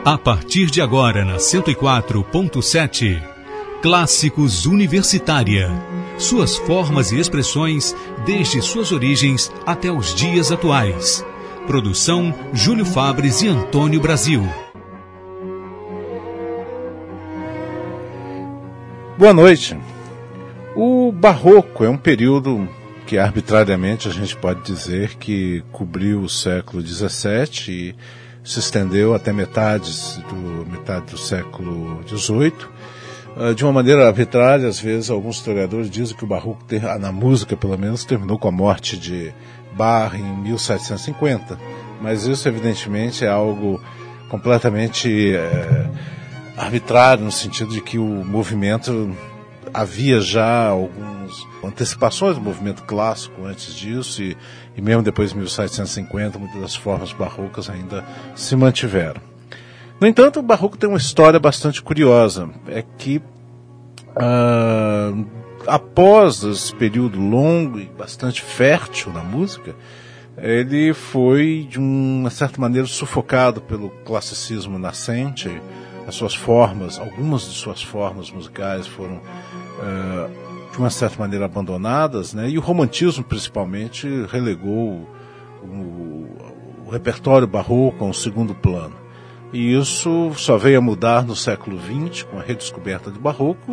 A partir de agora, na 104.7, Clássicos Universitária. Suas formas e expressões, desde suas origens até os dias atuais. Produção Júlio Fabres e Antônio Brasil. Boa noite. O Barroco é um período que arbitrariamente a gente pode dizer que cobriu o século XVII e se estendeu até metade do século XVIII. De uma maneira arbitrária, às vezes alguns historiadores dizem que o Barroco, na música pelo menos, terminou com a morte de Bach em 1750, mas isso evidentemente é algo completamente arbitrário, no sentido de que o movimento havia já algumas antecipações do movimento clássico antes disso e mesmo depois de 1750 muitas das formas barrocas ainda se mantiveram. No entanto, o Barroco tem uma história bastante curiosa, é que após esse período longo e bastante fértil na música, ele foi de uma certa maneira sufocado pelo classicismo nascente. As suas formas, algumas de suas formas musicais foram de uma certa maneira abandonadas, né? E o romantismo principalmente relegou o repertório barroco a um segundo plano. E isso só veio a mudar no século XX, com a redescoberta do barroco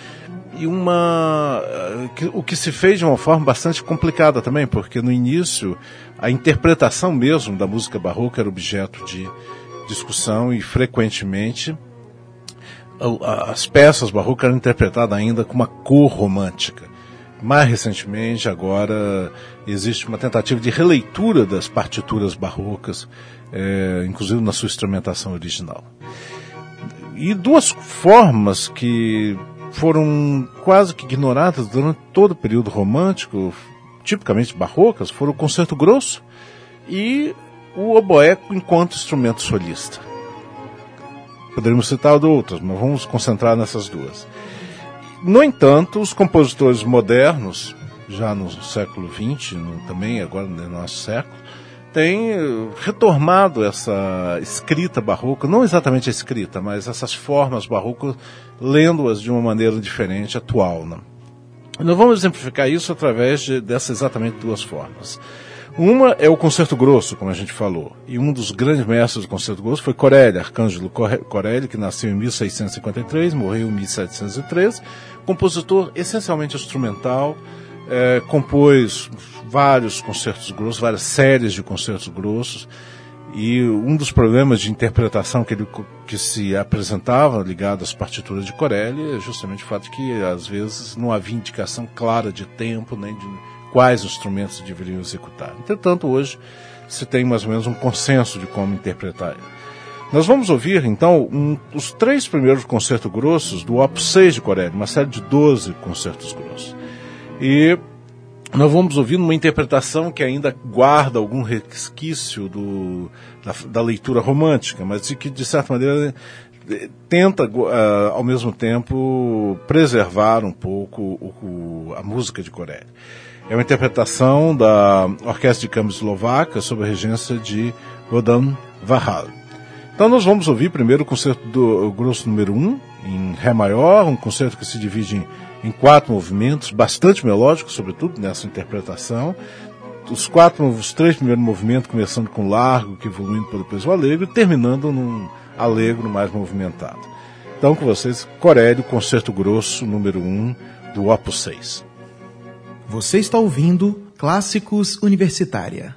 o que se fez de uma forma bastante complicada também, porque no início a interpretação mesmo da música barroca era objeto de discussão e frequentemente as peças barrocas eram interpretadas ainda com uma cor romântica. Mais recentemente, agora, existe uma tentativa de releitura das partituras barrocas, inclusive na sua instrumentação original. E duas formas que foram quase que ignoradas durante todo o período romântico, tipicamente barrocas, foram o concerto grosso e o oboé enquanto instrumento solista. Poderíamos citar outras, mas vamos concentrar nessas duas. No entanto, os compositores modernos, já no século XX, também agora no nosso século, têm retomado essa escrita barroca, não exatamente a escrita, mas essas formas barrocas, lendo-as de uma maneira diferente, atual. Né? Nós vamos exemplificar isso através dessas exatamente duas formas. Uma é o concerto grosso, como a gente falou, e um dos grandes mestres do concerto grosso foi Corelli, Arcângelo Corelli, que nasceu em 1653, morreu em 1713, compositor essencialmente instrumental, compôs vários concertos grossos, várias séries de concertos grossos, e um dos problemas de interpretação que se apresentava ligado às partituras de Corelli é justamente o fato de que às vezes não havia indicação clara de tempo, nem de quais instrumentos deveriam executar. Entretanto, hoje se tem mais ou menos um consenso de como interpretar ele. Nós vamos ouvir, então, os 3 primeiros concertos grossos do Opus 6 de Corelli, uma série de 12 concertos grossos. E nós vamos ouvir uma interpretação que ainda guarda algum resquício da leitura romântica, mas que, de certa maneira, tenta, ao mesmo tempo, preservar um pouco a música de Corelli. É uma interpretação da Orquestra de Câmara Eslovaca sob a regência de Bohdan Vahal. Então nós vamos ouvir primeiro o concerto do grosso número 1, em Ré maior, um concerto que se divide em 4 movimentos, bastante melódicos, sobretudo nessa interpretação. Os 3 primeiros movimentos começando com largo, que evoluindo para depois o allegro, e terminando num allegro mais movimentado. Então com vocês, Corelli, concerto grosso número 1 do Opus 6. Você está ouvindo Clássicos Universitária.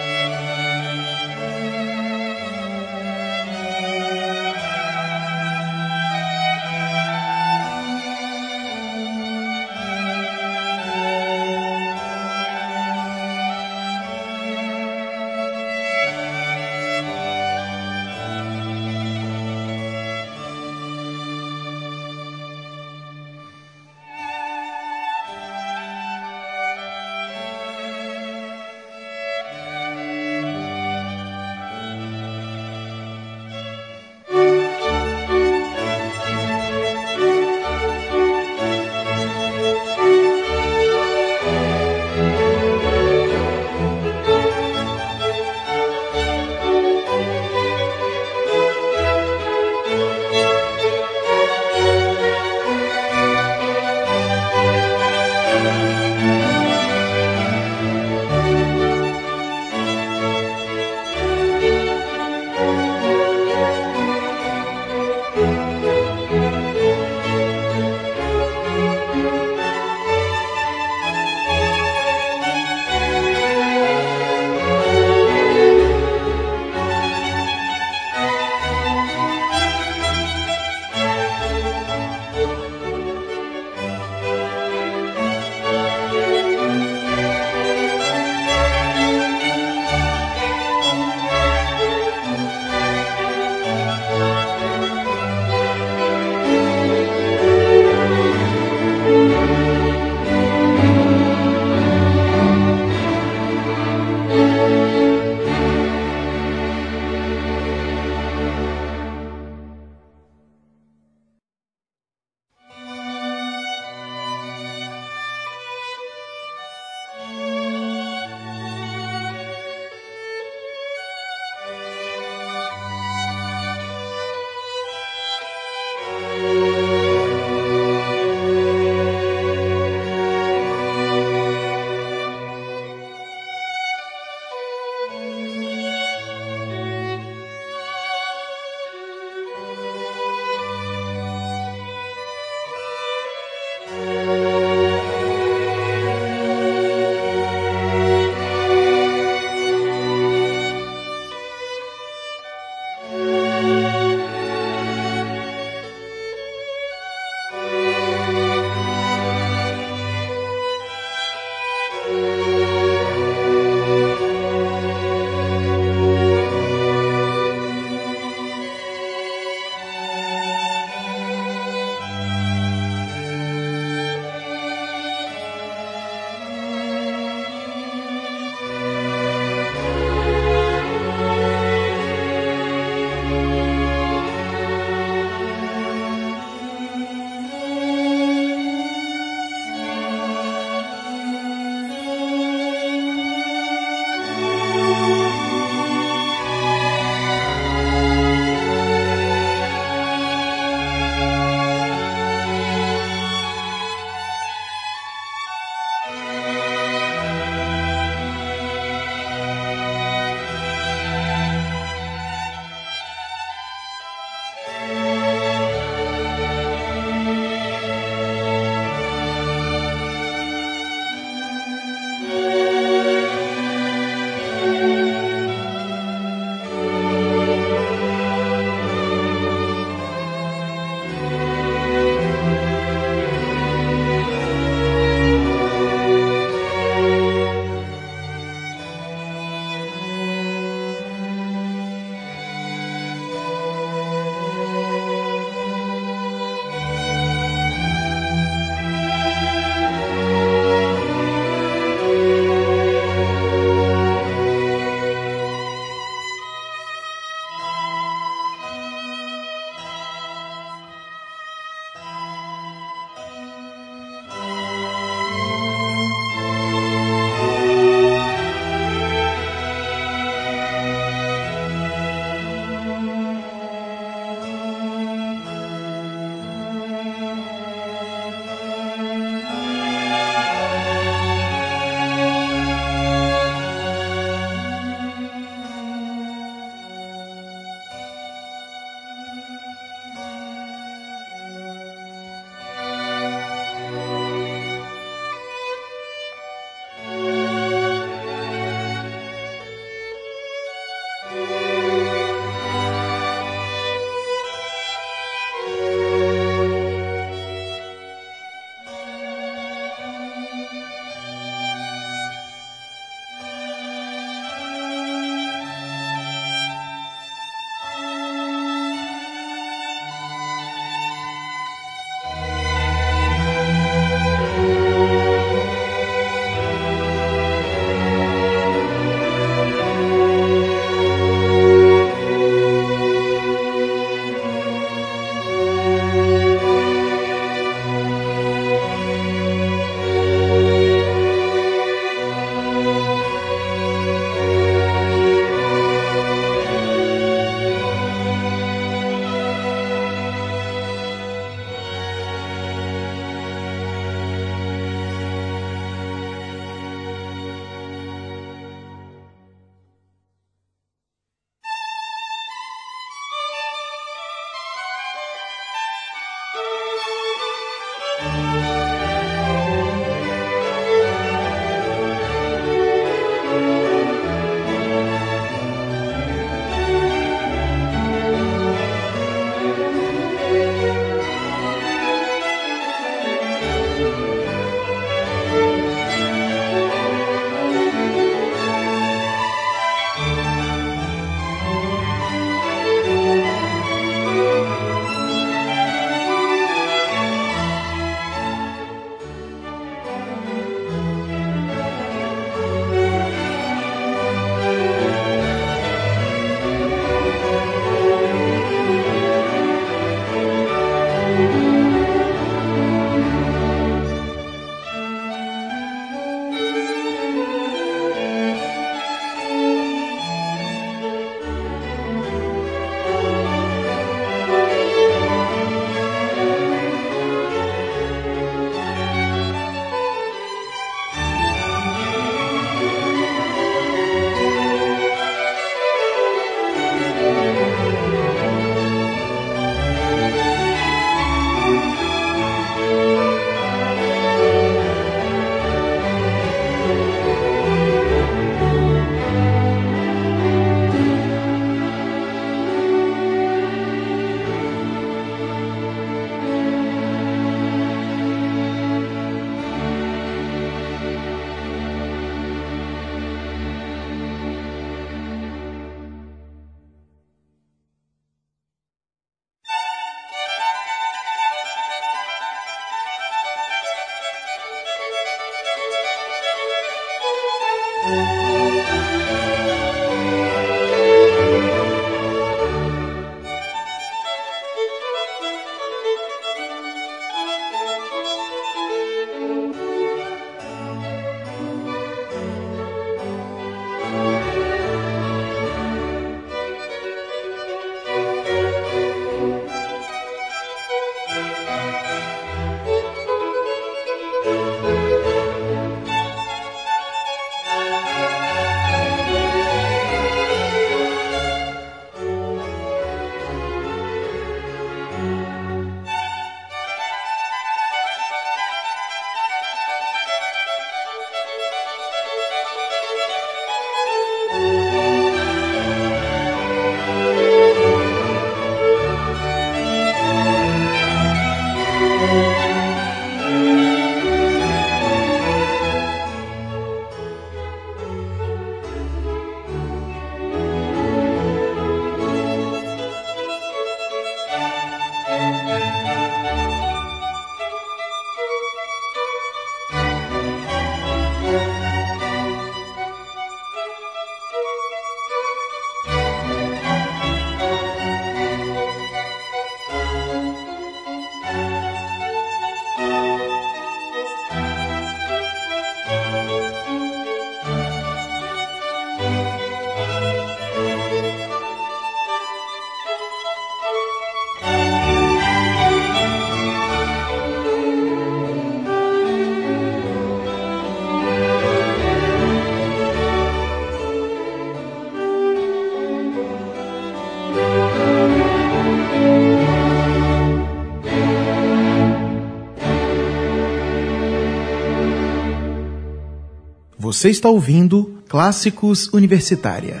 Você está ouvindo Clássicos Universitária.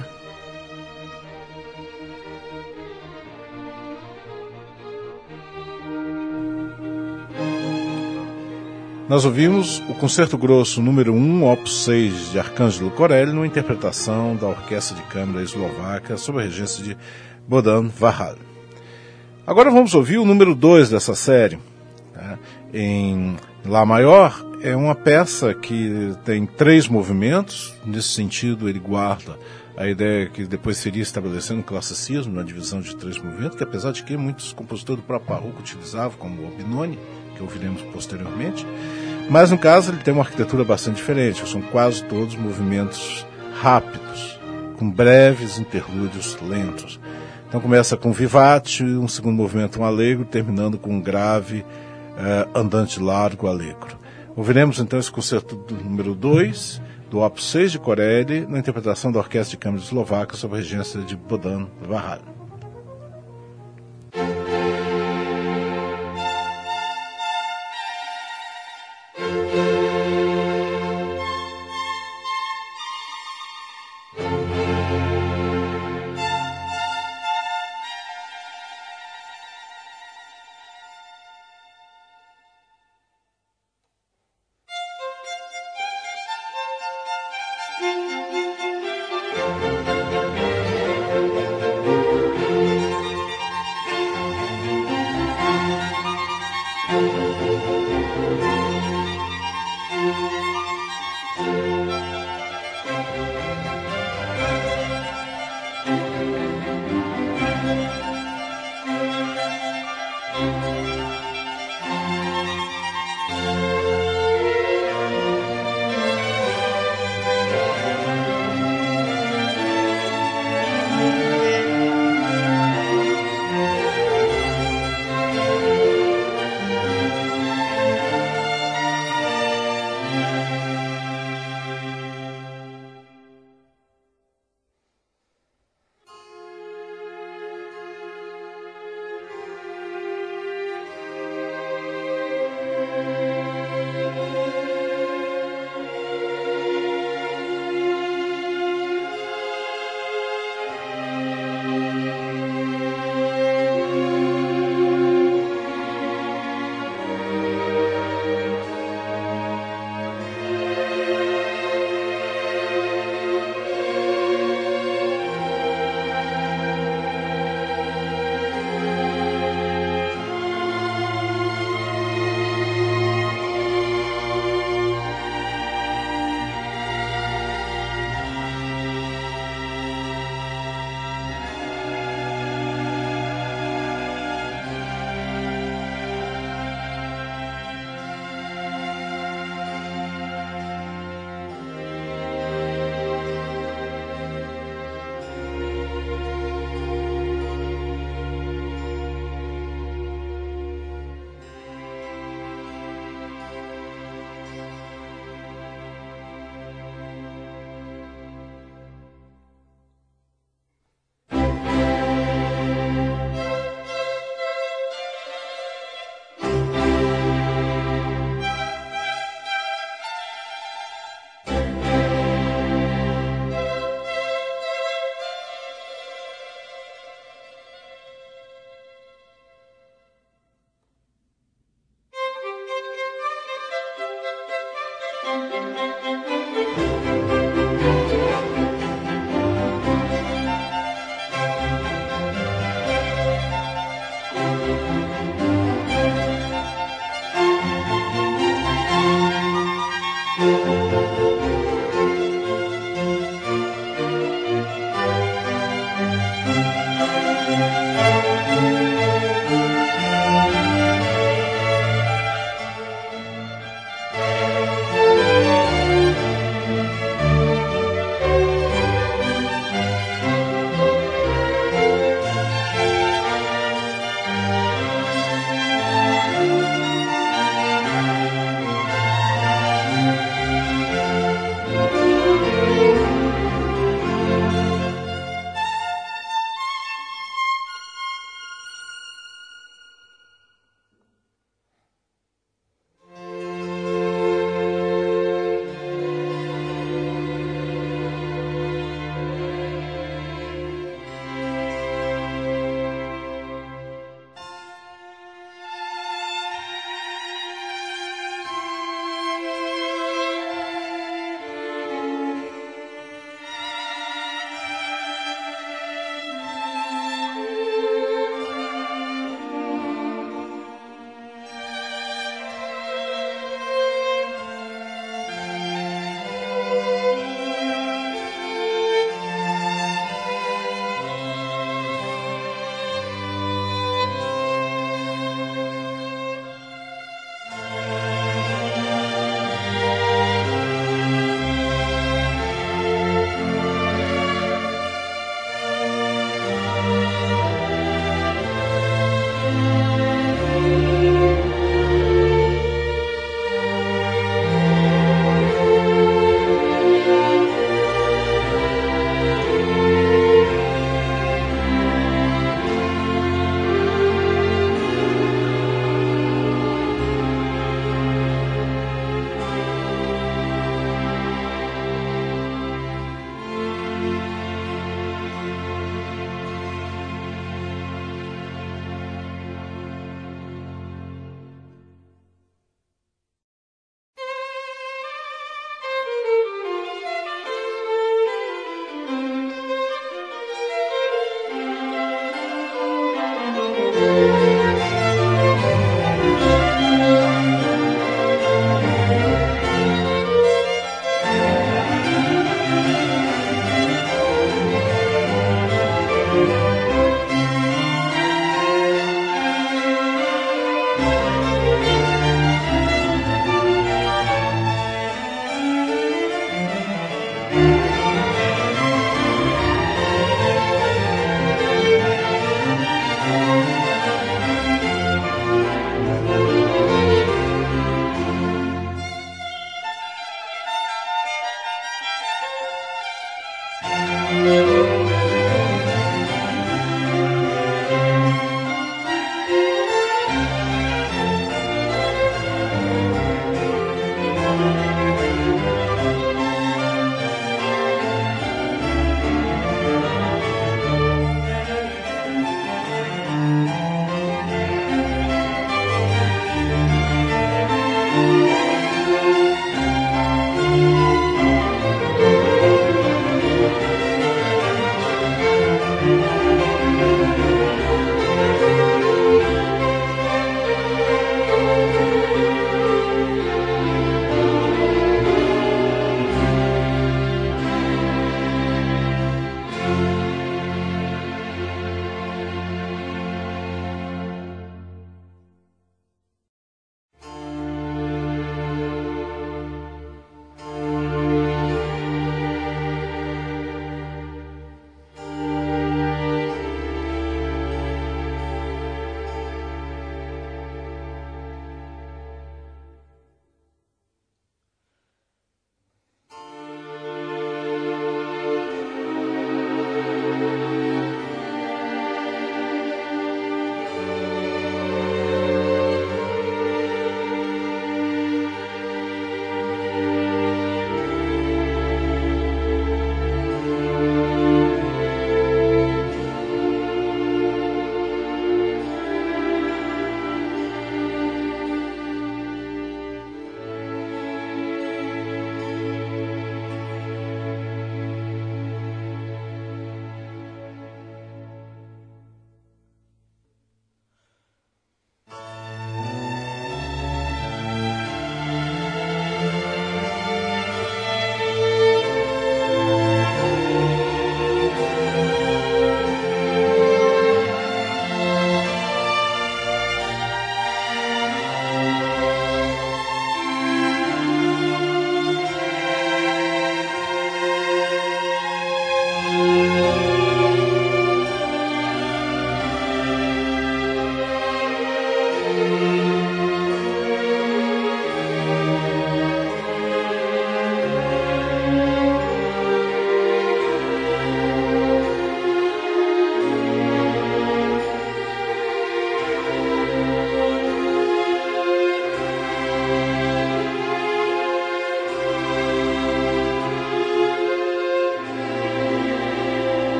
Nós ouvimos o Concerto Grosso número 1, Opus 6, de Arcângelo Corelli, numa interpretação da Orquestra de Câmara Eslovaca, sob a regência de Bohdan Vahal. Agora vamos ouvir o número 2 dessa série, tá? Em Lá maior, é uma peça que tem 3 movimentos. Nesse sentido, ele guarda a ideia que depois seria estabelecendo o classicismo, na divisão de 3 movimentos, que apesar de que muitos compositores do próprio barroco utilizavam, como o Binoni, que ouviremos posteriormente, mas no caso ele tem uma arquitetura bastante diferente. São quase todos movimentos rápidos, com breves interlúdios lentos. Então começa com vivace, um segundo movimento um allegro, terminando com um grave andante largo allegro. Ouviremos então esse concerto número 2 do Opus 6 de Corelli, na interpretação da Orquestra de Câmara Eslovaca sob a regência de Bohdan Vahal.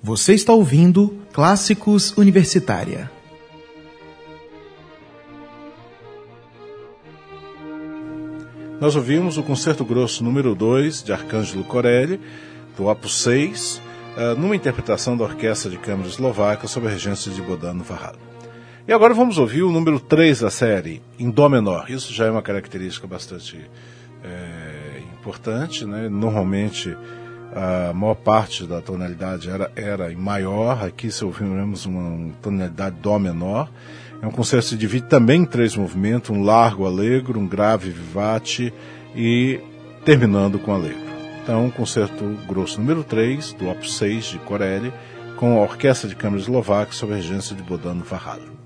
Você está ouvindo Clássicos Universitária. Nós ouvimos o Concerto Grosso número 2 de Arcângelo Corelli, do Opus 6, numa interpretação da Orquestra de Câmara Eslovaca sob a regência de Bohdano Varrado. E agora vamos ouvir o número 3 da série, em Dó menor. Isso já é uma característica bastante importante, né? Normalmente a maior parte da tonalidade era em maior, aqui se ouviremos uma tonalidade Dó menor. É um concerto que se divide também em 3 movimentos, um largo allegro, um grave vivace e terminando com allegro. Então, concerto grosso número 3, do Opus 6 de Corelli, com a Orquestra de Câmara Eslovaca sob a regência de Bohdano Varrado.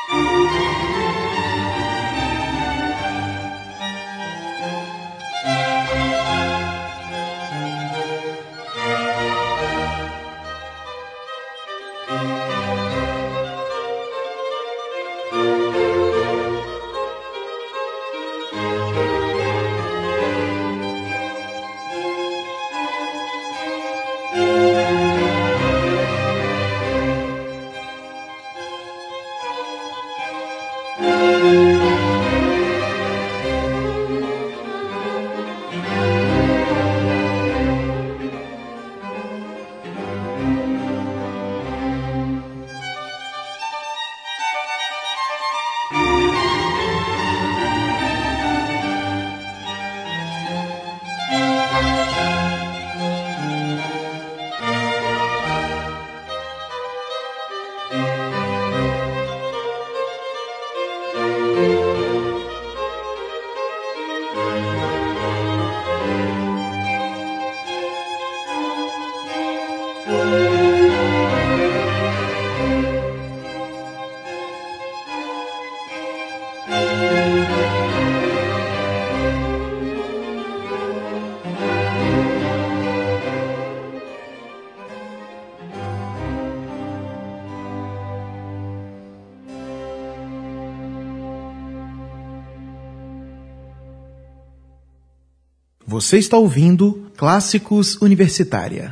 Você está ouvindo Clássicos Universitária.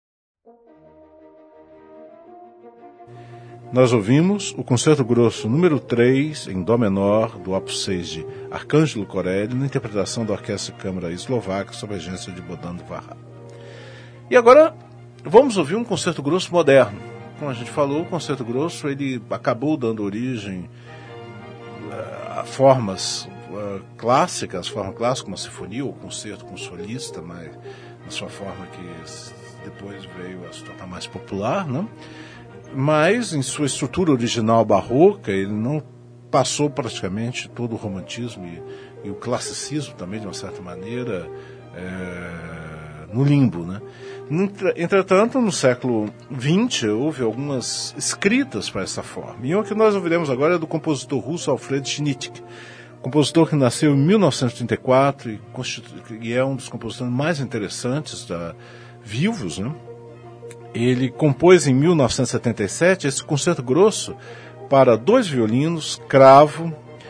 Nós ouvimos o Concerto Grosso número 3, em Dó menor, do Opus 6 de Arcângelo Corelli, na interpretação da Orquestra de Câmara Eslovaca, sob a regência de Bohdan Dvořák. E agora vamos ouvir um Concerto Grosso moderno. Como a gente falou, o Concerto Grosso ele acabou dando origem a formas clássicas, forma clássica, uma sinfonia ou concerto com solista, mas na sua forma que depois veio a se tornar mais popular, né? Mas em sua estrutura original barroca, ele não passou praticamente todo o romantismo e o classicismo também, de uma certa maneira, no limbo, né? Entretanto, no século XX, houve algumas escritas para essa forma. E uma que nós ouviremos agora é do compositor russo Alfred Schnittke, compositor que nasceu em 1934 e é um dos compositores mais interessantes vivos, né? Ele compôs em 1977 esse concerto grosso para 2 violinos, cravo,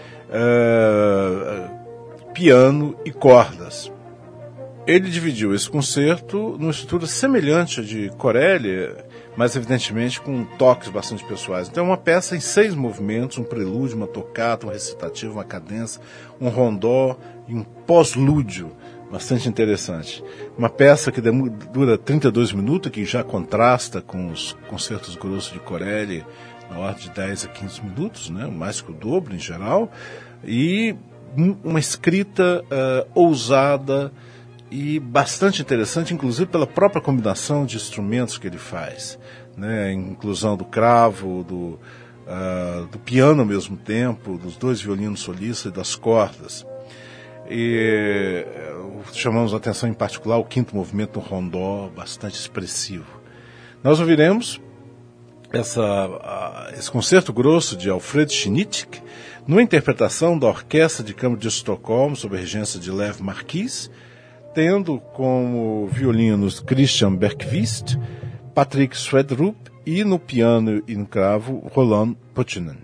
piano e cordas. Ele dividiu esse concerto numa estrutura semelhante à de Corelli, mas evidentemente com toques bastante pessoais. Então é uma peça em 6 movimentos, um prelúdio, uma tocata, um recitativo, uma cadença, um rondó e um pós-lúdio, bastante interessante. Uma peça que dura 32 minutos, que já contrasta com os concertos grossos de Corelli, na ordem de 10 a 15 minutos, né? Mais que o dobro em geral, e uma escrita ousada e bastante interessante, inclusive pela própria combinação de instrumentos que ele faz, né? A inclusão do cravo, do piano ao mesmo tempo, dos 2 violinos solistas e das cordas. E chamamos a atenção em particular o 5º movimento do rondó, bastante expressivo. Nós ouviremos esse concerto grosso de Alfred Schnittke numa interpretação da Orquestra de Câmara de Estocolmo, sob a regência de Lev Marquis, tendo como violinos Christian Bergqvist, Patrick Swedrup e no piano e no cravo Roland Pochunen.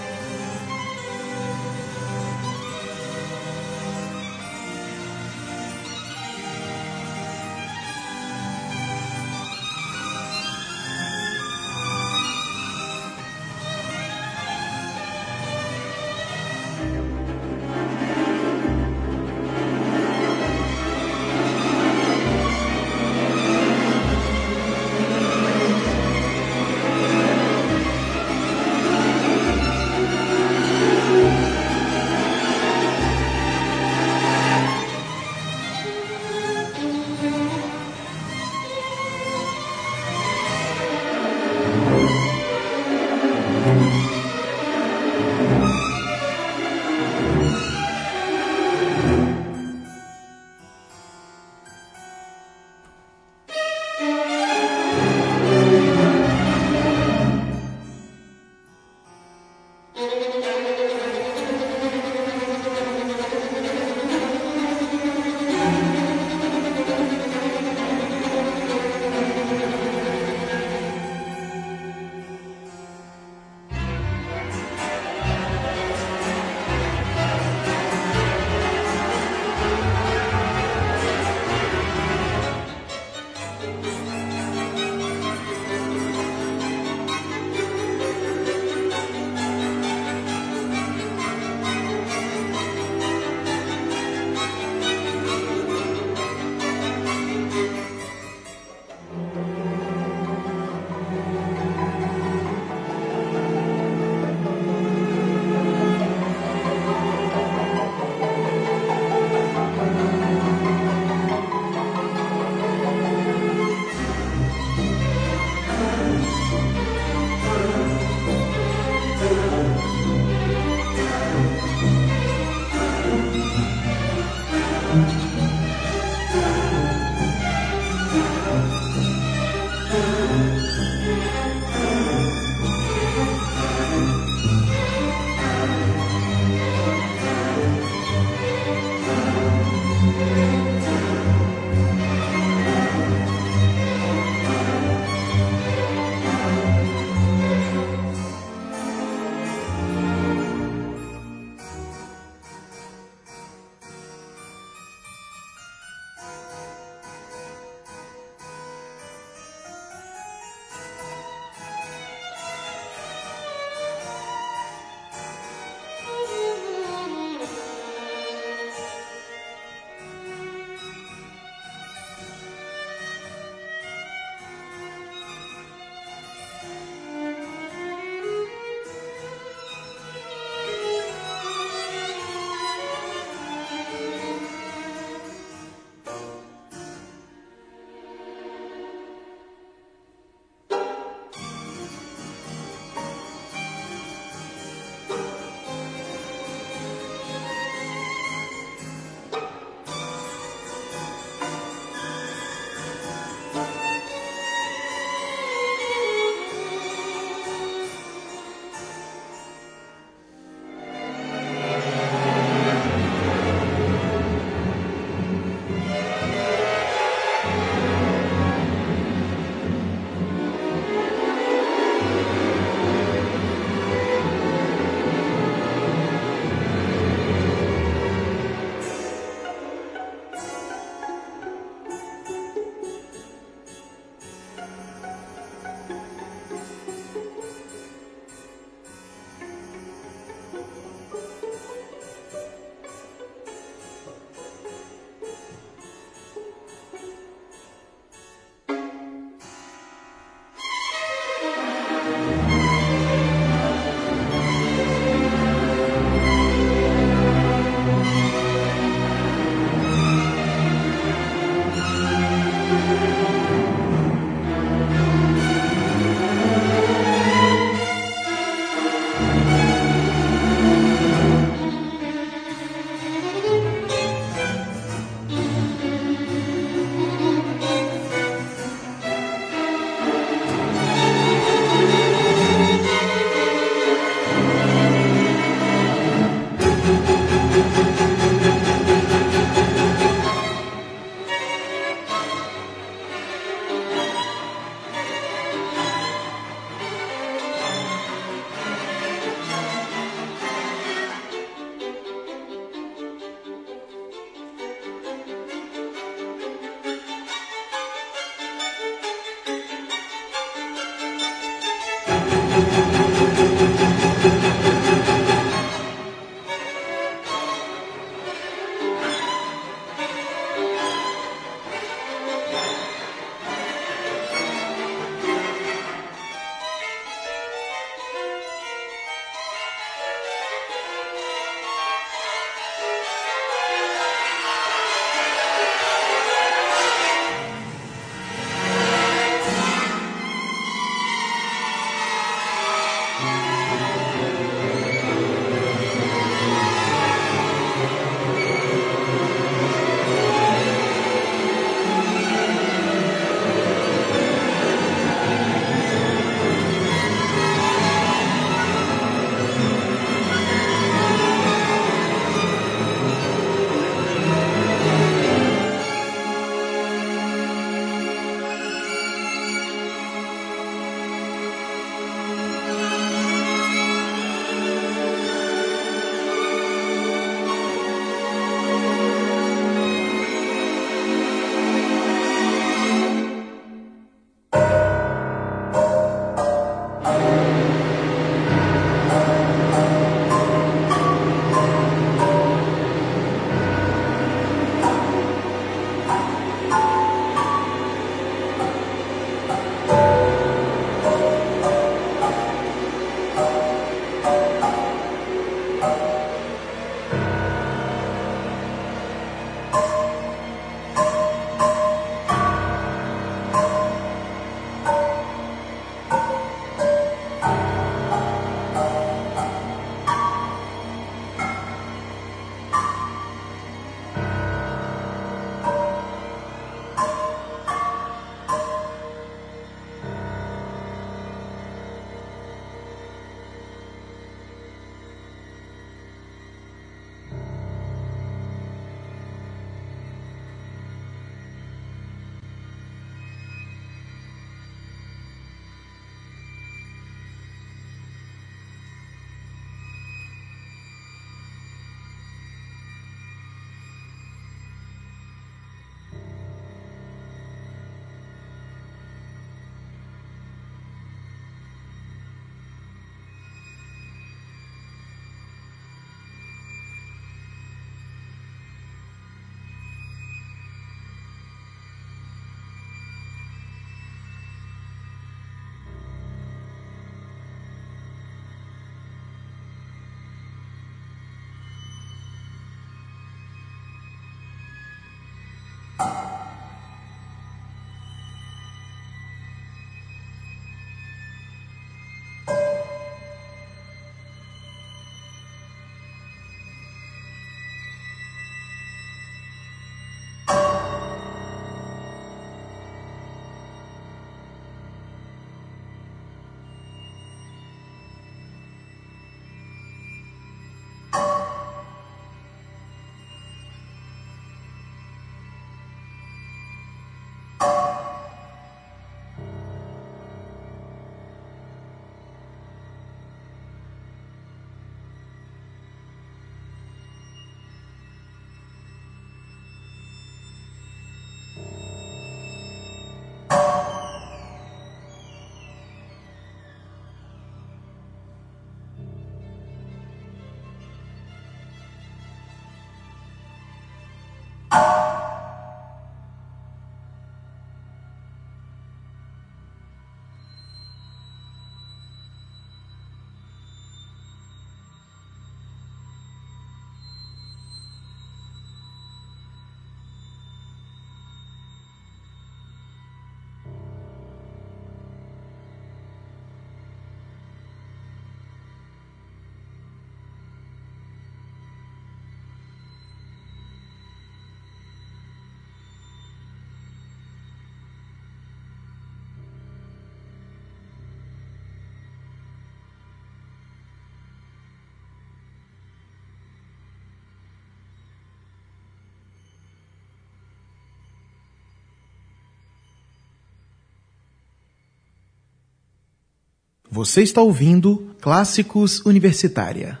Você está ouvindo Clássicos Universitária.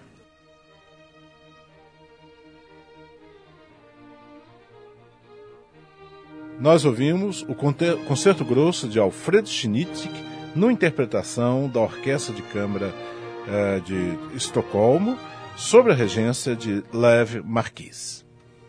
Nós ouvimos o Concerto Grosso de Alfred Schnitzek, numa interpretação da Orquestra de Câmara de Estocolmo, sob a regência de Lev Marquis.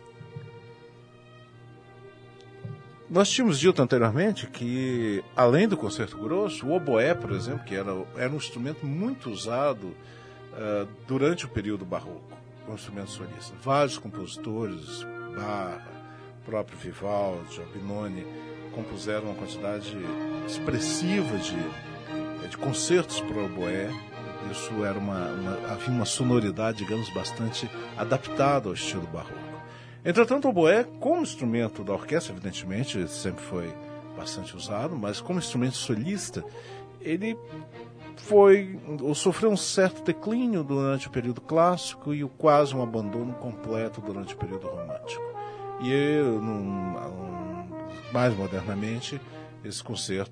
Nós tínhamos dito anteriormente que, além do concerto grosso, o oboé, por exemplo, que era um instrumento muito usado durante o período barroco, como instrumento solista. Vários compositores, Bach, próprio Vivaldi, Albinoni, compuseram uma quantidade expressiva de concertos para o oboé. Isso era havia uma sonoridade, digamos, bastante adaptada ao estilo barroco. Entretanto, o oboé, como instrumento da orquestra, evidentemente, sempre foi bastante usado, mas como instrumento solista, ele sofreu um certo declínio durante o período clássico e quase um abandono completo durante o período romântico. E, mais modernamente, esse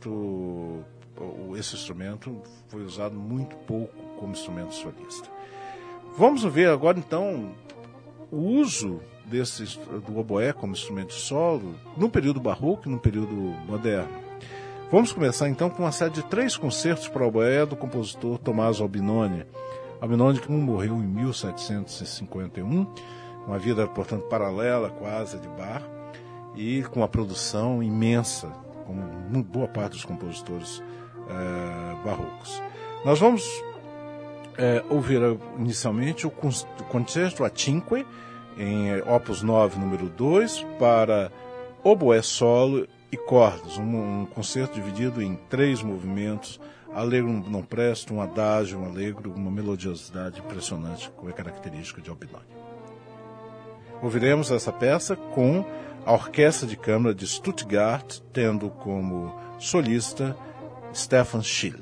instrumento foi usado muito pouco como instrumento solista. Vamos ver agora, então, o uso do oboé como instrumento solo no período barroco e no período moderno. Vamos começar então com uma série de 3 concertos para oboé do compositor Tommaso Albinoni. Albinoni, que morreu em 1751, uma vida, portanto, paralela quase de Bach, e com uma produção imensa, como boa parte dos compositores barrocos. Nós vamos ouvir inicialmente o Concerto a Cinque, em Opus 9, número 2, para oboé solo e cordas, um concerto dividido em 3 movimentos, allegro non presto, um adágio, um allegro, uma melodiosidade impressionante, como é característica de Albinoni. Ouviremos essa peça com a Orquestra de Câmara de Stuttgart, tendo como solista Stefan Schill.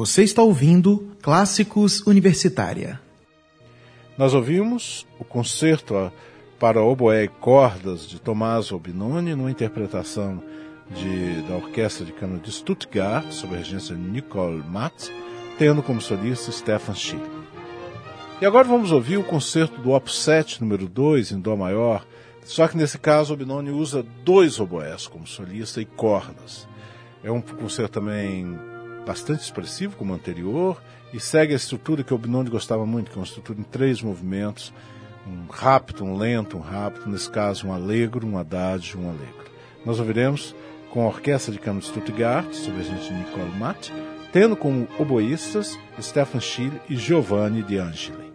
Você está ouvindo Clássicos Universitária. Nós ouvimos o concerto para oboé e cordas de Tommaso Albinoni, numa interpretação da Orquestra de Câmara de Stuttgart, sob a regência de Nicole Matt, tendo como solista Stefan Schill. E agora vamos ouvir o concerto do Opus 7, número 2, em Dó maior, só que nesse caso Albinoni usa 2 oboés como solista e cordas. É um concerto também bastante expressivo, como o anterior, e segue a estrutura que Albinoni gostava muito, que é uma estrutura em 3 movimentos, um rápido, um lento, um rápido, nesse caso um allegro, um adagio, um allegro. Nós ouviremos com a Orquestra de Câmara de Stuttgart, sob a regência de Nicole Matt, tendo como oboístas Stefan Schill e Giovanni De Angeli.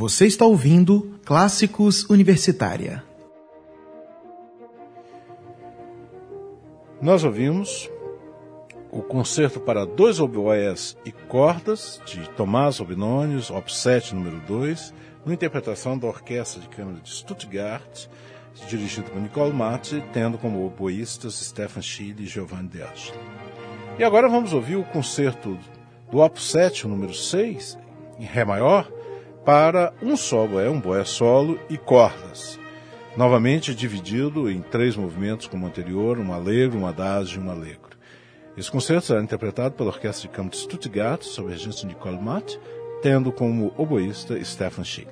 Você está ouvindo Clássicos Universitária. Nós ouvimos o Concerto para 2 oboés e cordas, de Tommaso Albinoni, Op. 7, número 2, na interpretação da Orquestra de Câmara de Stuttgart, dirigido por Nicole Matt, tendo como oboístas Stefan Schiele e Giovanni De Angeli. E agora vamos ouvir o Concerto do Op. 7, número 6, em Ré maior, para um só oboé, um oboé solo e cordas. Novamente dividido em 3 movimentos como o anterior, um allegro, um adagio e um allegro. Esse concerto será interpretado pela Orquestra de Câmara de Stuttgart, sob a regência de Nicole Matt, tendo como oboísta Stefan Schiele.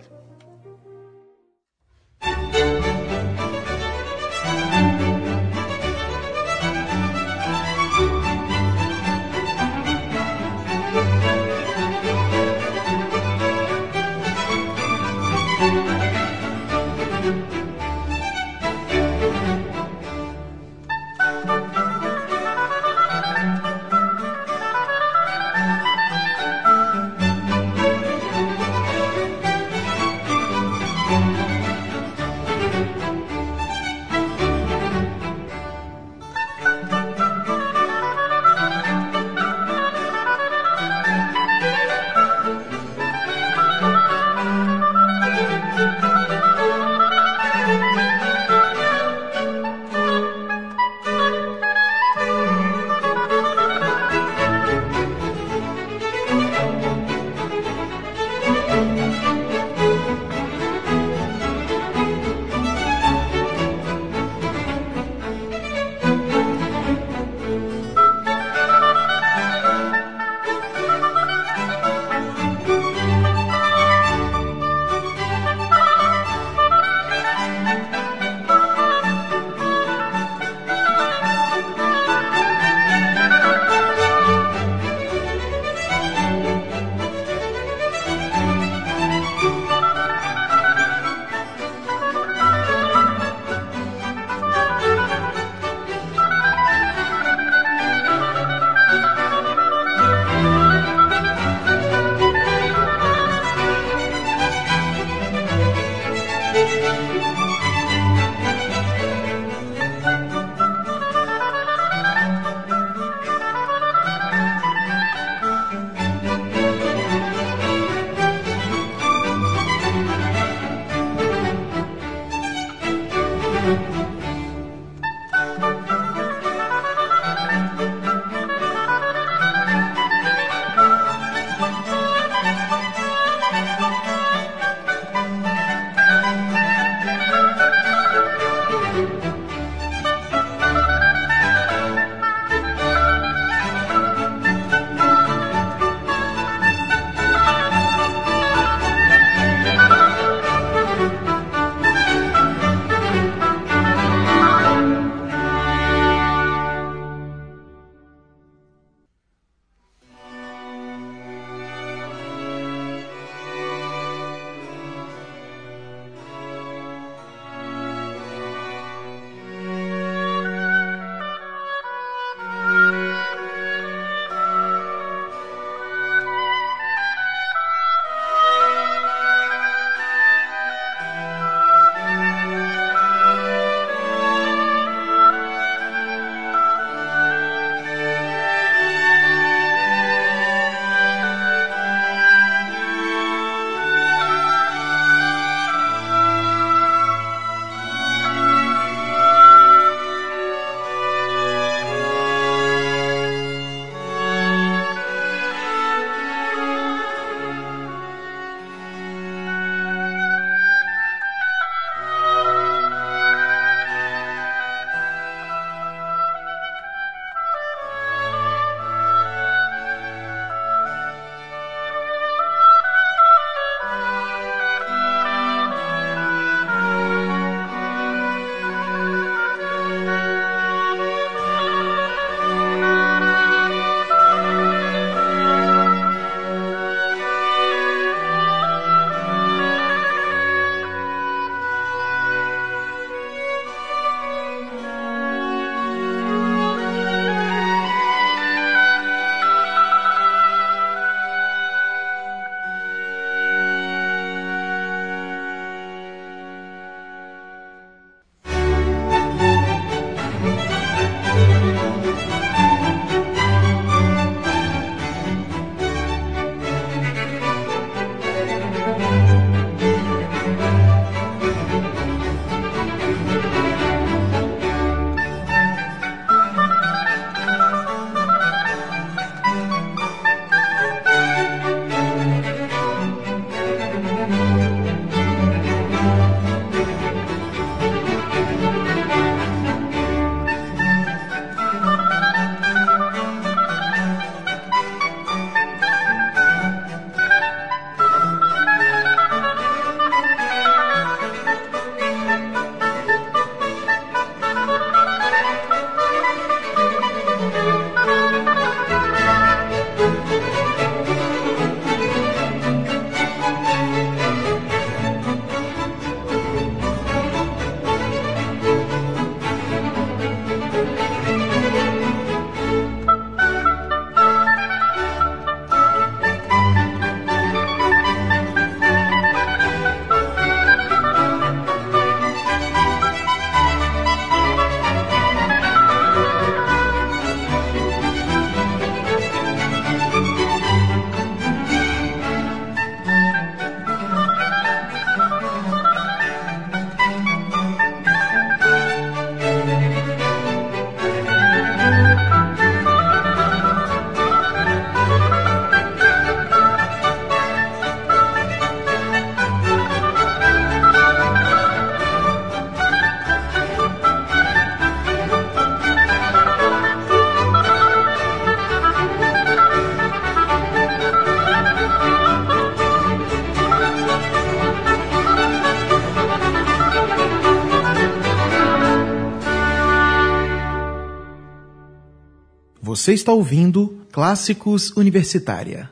Você está ouvindo Clássicos Universitária.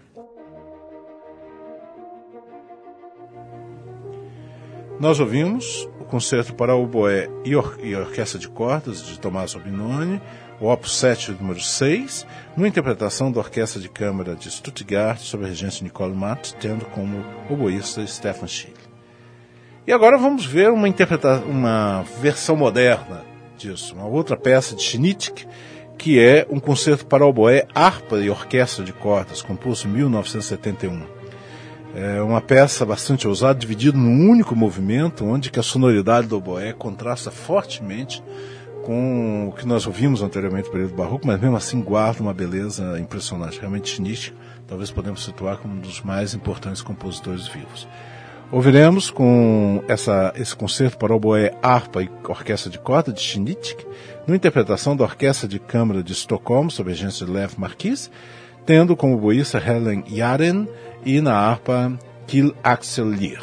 Nós ouvimos o concerto para oboé e orquestra de cordas de Tommaso Albinoni, o Opus 7, número 6, numa interpretação da Orquestra de Câmara de Stuttgart, sob a regência de Nicole Matt, tendo como oboísta Stefan Schill. E agora vamos ver uma versão moderna disso, uma outra peça de Schnittke, que é um concerto para oboé, harpa e orquestra de cordas, composto em 1971. É uma peça bastante ousada, dividida num único movimento, onde que a sonoridade do oboé contrasta fortemente com o que nós ouvimos anteriormente no período barroco, mas mesmo assim guarda uma beleza impressionante. Realmente Schnittke, talvez podemos situar como um dos mais importantes compositores vivos. Ouviremos com esse concerto para oboé, harpa e orquestra de corda de Schnittke, numa interpretação da Orquestra de Câmara de Estocolmo, sob a regência de Lev Marquis, tendo como oboísta Helen Jaren e na harpa Kjell Axel Lier.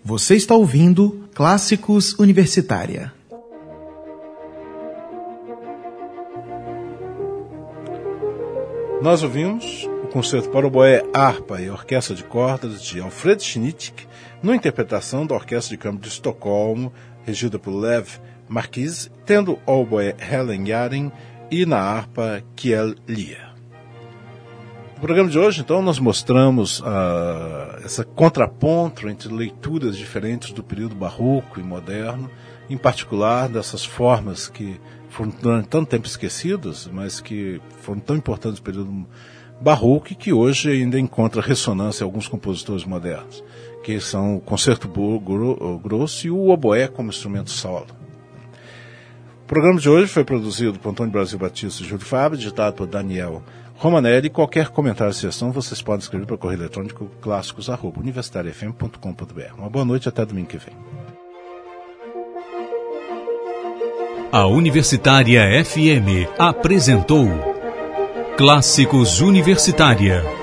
Você está ouvindo Clássicos Universitária. Nós ouvimos o concerto para oboé, harpa e orquestra de cordas de Alfred Schnittke, na interpretação da Orquestra de Câmara de Estocolmo, regida por Lev Marquis, tendo o oboé Helen Yaren e na harpa Kjell Lia. No programa de hoje, então, nós mostramos essa contraponto entre leituras diferentes do período barroco e moderno, em particular dessas formas que foram durante tanto tempo esquecidas, mas que foram tão importantes no período barroco e que hoje ainda encontra ressonância em alguns compositores modernos, que são o concerto grosso e o oboé como instrumento solo. O programa de hoje foi produzido por Antônio Brasil Batista e Júlio Fábio, editado por Daniel Romanelli. Qualquer comentário ou sugestão vocês podem escrever para o correio eletrônico clássicos@universitariafm.com.br. Uma boa noite e até domingo que vem. A Universitária FM apresentou Clássicos Universitária.